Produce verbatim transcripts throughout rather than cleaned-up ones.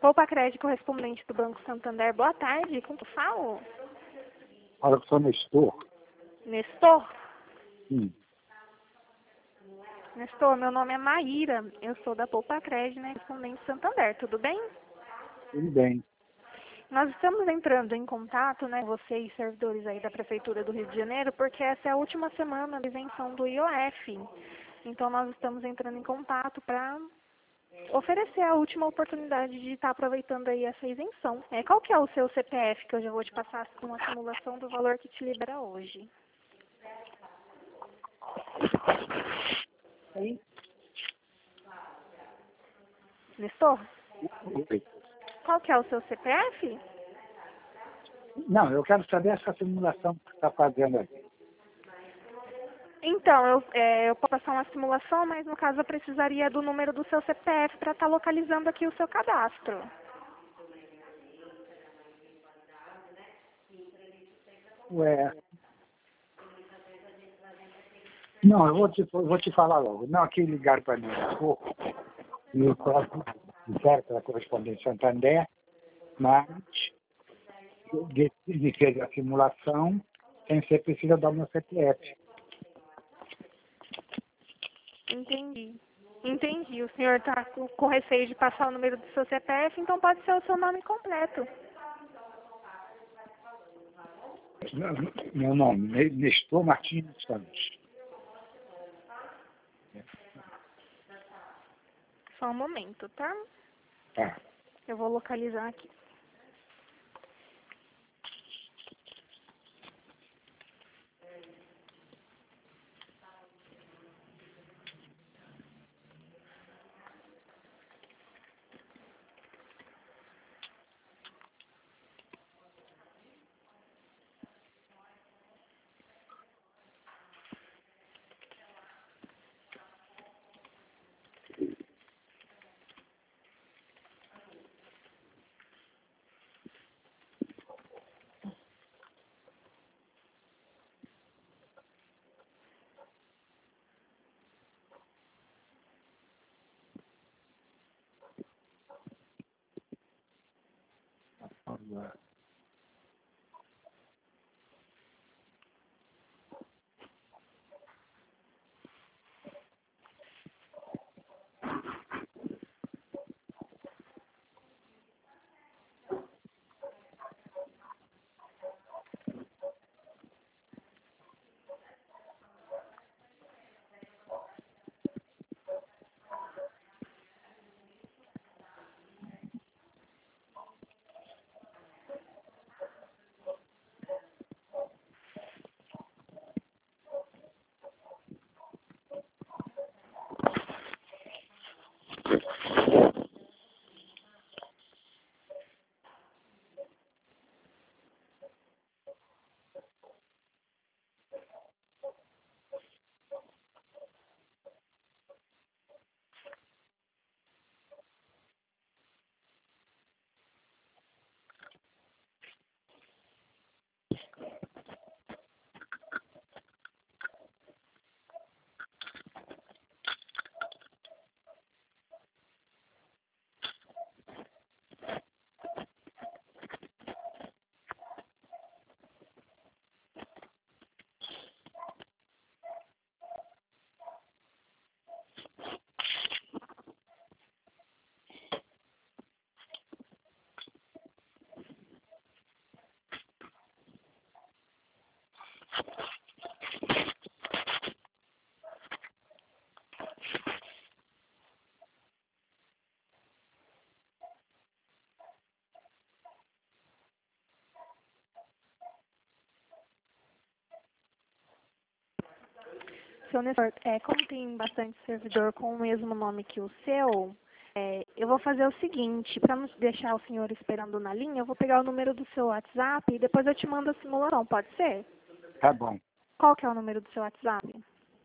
Poupa Crédito, correspondente do Banco Santander. Boa tarde, com que eu falo? Fala que sou Nestor. Nestor? Sim. Nestor, meu nome é Maíra. Eu sou da Poupa Crédito, né, correspondente do Santander. Tudo bem? Tudo bem. Nós estamos entrando em contato, né, você e servidores aí da Prefeitura do Rio de Janeiro, porque essa é a última semana de isenção do I O F. Então, nós estamos entrando em contato para oferecer a última oportunidade de estar aproveitando aí essa isenção. É, qual que é o seu C P F, que eu já vou te passar com a simulação do valor que te libera hoje? Sim. Nestor? Oi. Qual que é o seu C P F? Não, eu quero saber essa simulação que você está fazendo aqui. Então, eu, é, eu posso passar uma simulação, mas no caso eu precisaria do número do seu C P F para estar localizando aqui o seu cadastro. Ué. Não, eu vou te, eu vou te falar logo. Não, aqui ligaram para mim há pouco, e eu disseram para a correspondente Santander, mas de, de fez a simulação, sem ser precisa dar o meu C P F. Entendi. Entendi. O senhor está com, com receio de passar o número do seu C P F, então pode ser o seu nome completo. Meu nome, Nestor Martins Santos. Só um momento, tá? Tá. Eu vou localizar aqui. Seu Nestor, é, como tem bastante servidor com o mesmo nome que o seu, é, eu vou fazer o seguinte, para não deixar o senhor esperando na linha, eu vou pegar o número do seu WhatsApp e depois eu te mando a simulação, pode ser? Tá bom. Qual que é o número do seu WhatsApp?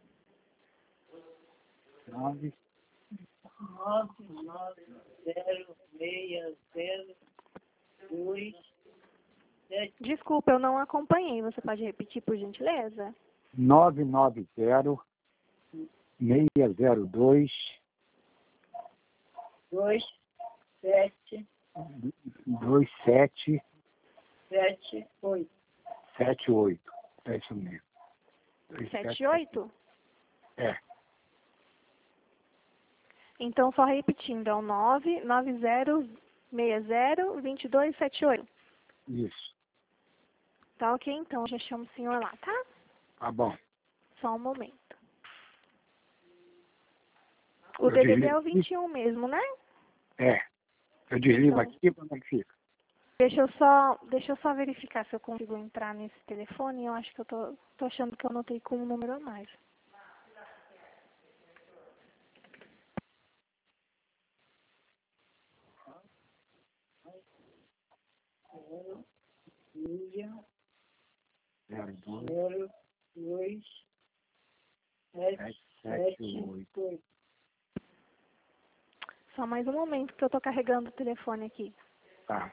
Nove. nove nove zero seis zero dois sete. Desculpa, eu não acompanhei, você pode repetir por gentileza? nove nove zero seis zero dois dois sete dois sete sete, oito. sete oito. É isso mesmo. Sete oito? É. Então, só repetindo, é o nove nove zero seis zero dois dois sete oito. Isso. Tá ok, então, eu já chamo o senhor lá, tá? Tá bom. Só um momento. O Eu D D D desligo é o aqui? vinte e um mesmo, né? É. Eu desligo Então, aqui, como é que fica? deixa eu só, deixa eu só verificar se eu consigo entrar nesse telefone. Eu acho que eu tô, tô achando que eu anotei com um número a mais. Zero, Lívia, zero dois zero, dois, sete, sete sete, sete oito. oito. Só mais um momento que eu tô carregando o telefone aqui. Tá.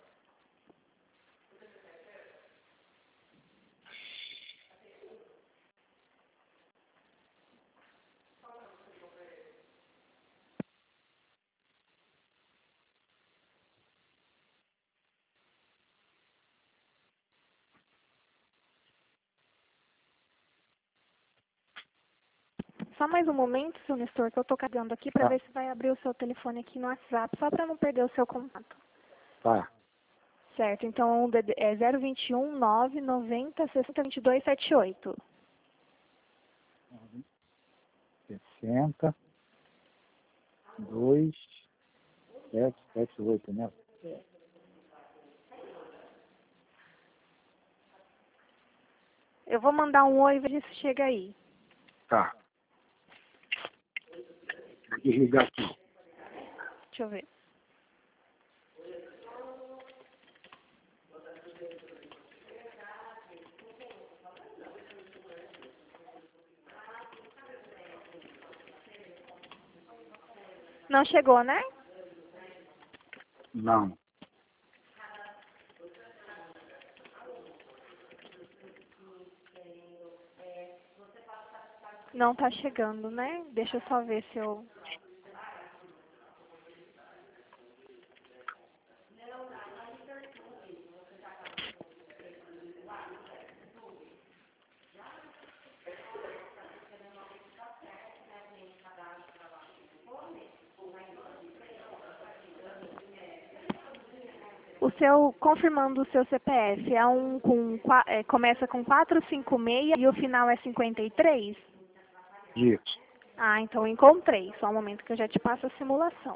Só mais um momento, seu Nestor, que eu tô carregando aqui para Tá. ver se vai abrir o seu telefone aqui no WhatsApp, só para não perder o seu contato. Tá. Certo, então é zero vinte e um nove noventa sessenta vinte e dois setenta e oito. sessenta, dois, sete, sete, oito, né? Eu vou mandar um oi e ver se chega aí. Tá. Vou desligar aqui. Deixa eu ver. Não chegou, né? Não. Não tá chegando, né? Deixa eu só ver se eu... O seu, confirmando o seu C P F, é um com, qua- é, começa com quatrocentos e cinquenta e seis e o final é cinquenta e três? Isso. Ah, então encontrei. Só um momento que eu já te passo a simulação.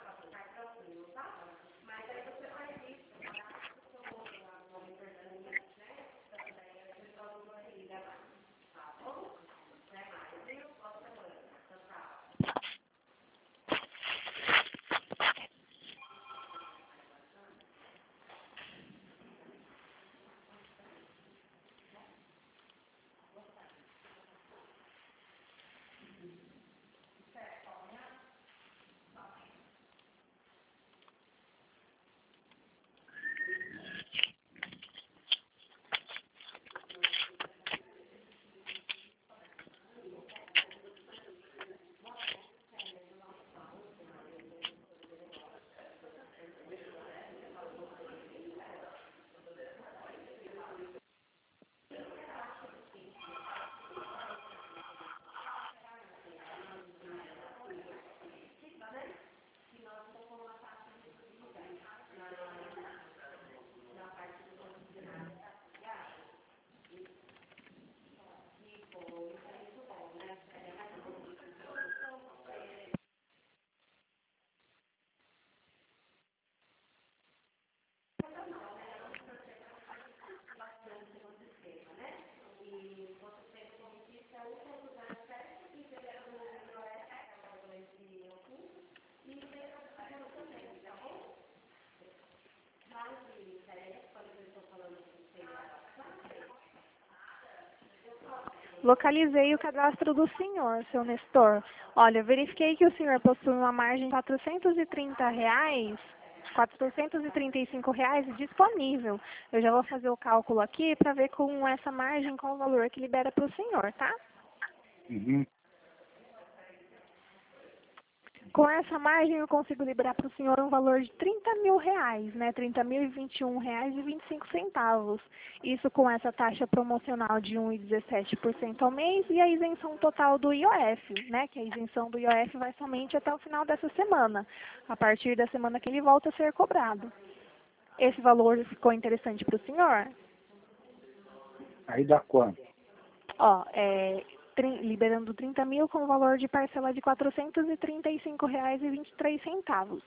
Localizei o cadastro do senhor, seu Nestor. Olha, verifiquei que o senhor possui uma margem de quatrocentos e trinta reais, quatrocentos e trinta e cinco reais disponível. Eu já vou fazer o cálculo aqui para ver com essa margem qual o valor que libera para o senhor, tá? Uhum. com essa margem eu consigo liberar para o senhor um valor de trinta mil reais, né? trinta mil e vinte e um reais e vinte e cinco centavos. Isso com essa taxa promocional de um vírgula dezessete por cento ao mês e a isenção total do I O F, né? Que a isenção do I O F vai somente até o final dessa semana, a partir da semana que ele volta a ser cobrado. Esse valor ficou interessante para o senhor? Aí dá quanto? Ó, é, tri, liberando trinta mil com valor de parcela de quatrocentos e trinta e cinco reais e vinte e três centavos.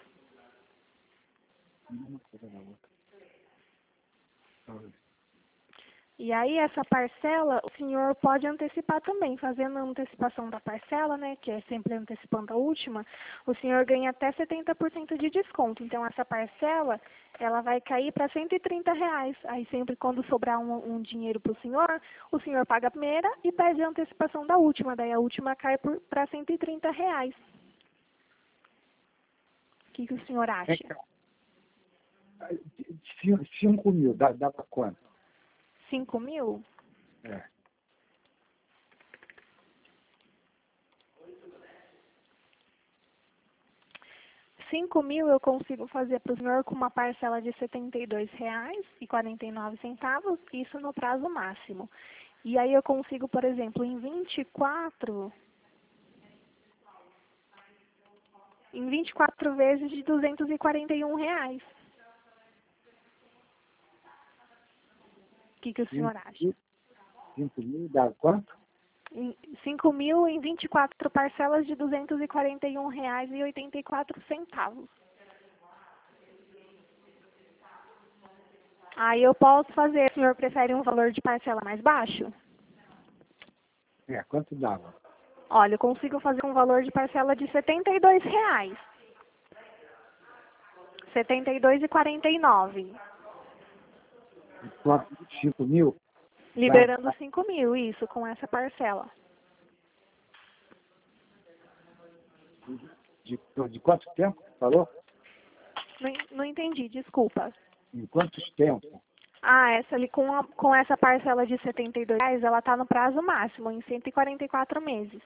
E aí essa parcela o senhor pode antecipar também, fazendo a antecipação da parcela, né, que é sempre antecipando a última, o senhor ganha até setenta por cento de desconto. Então essa parcela, ela vai cair para cento e trinta reais. Aí sempre quando sobrar um, um dinheiro para o senhor, o senhor paga a primeira e pede a antecipação da última. Daí a última cai para cento e trinta reais. O que, que o senhor acha? cinco mil, dá, dá para quanto? cinco mil? É. cinco mil eu consigo fazer para o senhor com uma parcela de setenta e dois reais e quarenta e nove centavos, isso no prazo máximo. E aí eu consigo, por exemplo, em vinte e quatro, em vinte e quatro vezes de duzentos e quarenta e um reais. O que, que o senhor acha? cinco mil dá quanto? cinco mil em vinte e quatro parcelas de duzentos e quarenta e um reais e oitenta e quatro centavos. Aí eu posso fazer, o senhor prefere um valor de parcela mais baixo? É, quanto dava? Olha, eu consigo fazer um valor de parcela de setenta e dois reais. setenta e dois reais e quarenta e nove centavos. cinco mil? Liberando cinco mil, isso, com essa parcela. De, de quanto tempo, falou? Não, não entendi, desculpa. Em quantos tempos? Ah, essa ali com, a, com essa parcela de setenta e dois reais, ela está no prazo máximo, em cento e quarenta e quatro meses.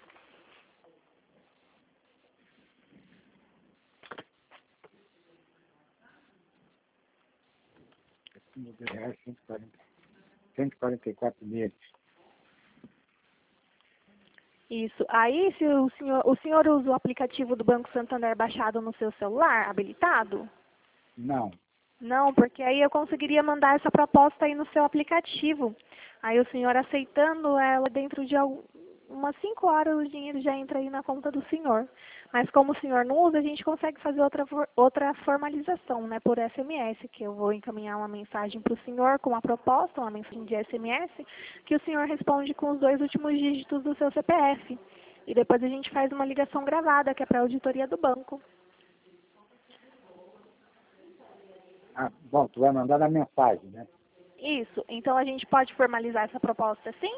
Reais, cento e quarenta e quatro meses. Isso. Aí, se o senhor, o senhor usa o aplicativo do Banco Santander baixado no seu celular, habilitado? Não. Não, porque aí eu conseguiria mandar essa proposta aí no seu aplicativo. Aí o senhor aceitando ela dentro de algum, umas cinco horas o dinheiro já entra aí na conta do senhor. Mas como o senhor não usa, a gente consegue fazer outra, outra formalização, né, por S M S, que eu vou encaminhar uma mensagem para o senhor com uma proposta, uma mensagem de S M S, que o senhor responde com os dois últimos dígitos do seu C P F. E depois a gente faz uma ligação gravada, que é para a auditoria do banco. Ah, bom, tu vai mandar na mensagem, né? Isso. Então a gente pode formalizar essa proposta sim?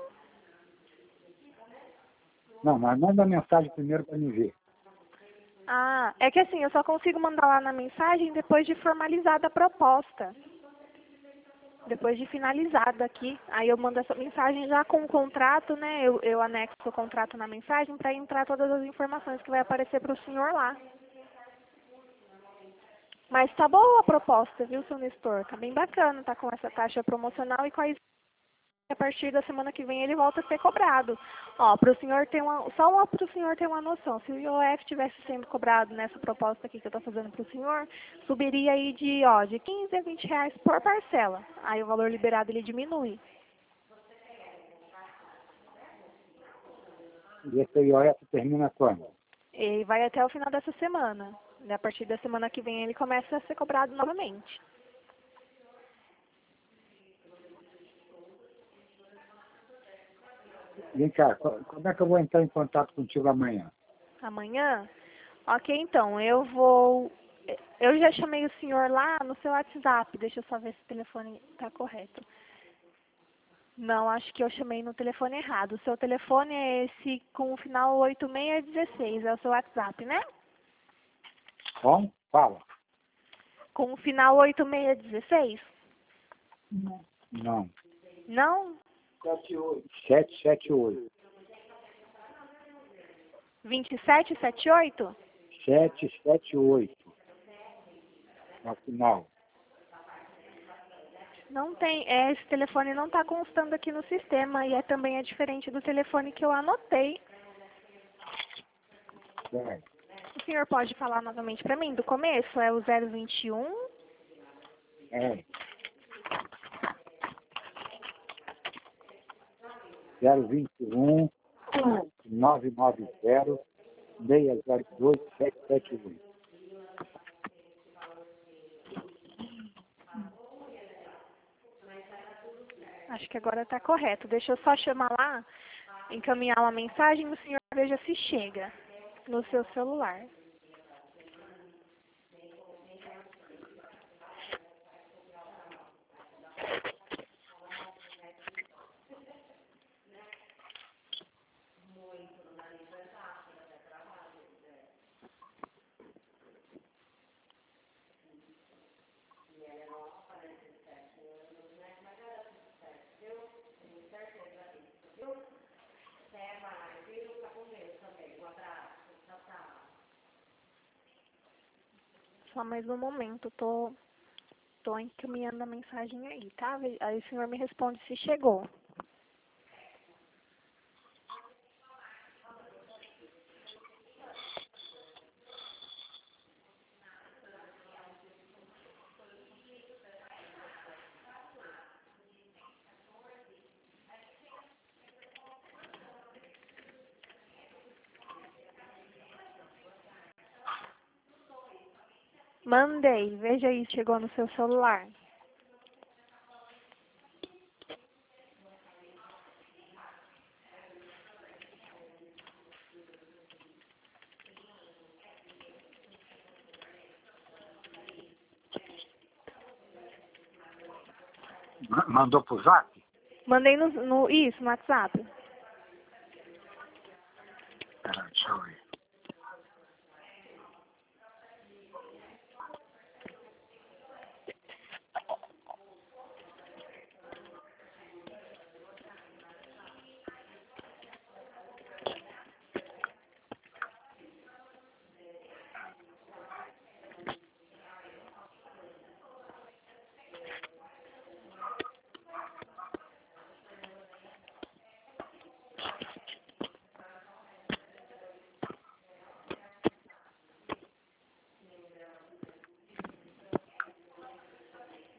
Não, mas manda a mensagem primeiro para me ver. Ah, é que assim, eu só consigo mandar lá na mensagem depois de formalizada a proposta. Depois de finalizada aqui. Aí eu mando essa mensagem já com o contrato, né? Eu, eu anexo o contrato na mensagem para entrar todas as informações que vai aparecer para o senhor lá. Mas tá boa a proposta, viu, seu Nestor? Tá bem bacana, tá com essa taxa promocional e com a a partir da semana que vem ele volta a ser cobrado. Ó, para o senhor ter uma, só para o senhor ter uma noção, se o I O F estivesse sendo cobrado nessa proposta aqui que eu estou fazendo para o senhor, subiria aí de, ó, de quinze a vinte reais por parcela. Aí o valor liberado ele diminui. E esse I O F termina quando? E vai até o final dessa semana. E a partir da semana que vem ele começa a ser cobrado novamente. Vem cá, como é que eu vou entrar em contato contigo amanhã? Amanhã? Ok, então, eu vou... Eu já chamei o senhor lá no seu WhatsApp. Deixa eu só ver se o telefone está correto. Não, acho que eu chamei no telefone errado. O seu telefone é esse com o final oito seis um seis. É o seu WhatsApp, né? Bom, fala. Com o final oito seis um seis? Não. Não? sete sete oito. vinte e sete setenta e oito? sete sete oito. No final. Não tem, é, esse telefone não está constando aqui no sistema e é também é diferente do telefone que eu anotei. Certo. O senhor pode falar novamente para mim, do começo? É o zero vinte e um? É. zero vinte e um, nove nove zero, seis zero dois, sete sete oito. Acho que agora está correto. Deixa eu só chamar lá, encaminhar uma mensagem e o senhor veja se chega no seu celular. Só mais um momento, tô, tô encaminhando a mensagem aí, tá? Aí o senhor me responde se chegou. Mandei, veja aí, chegou no seu celular. Mandou pro zap? Mandei no, no isso, no WhatsApp. Peraí, deixa eu ver.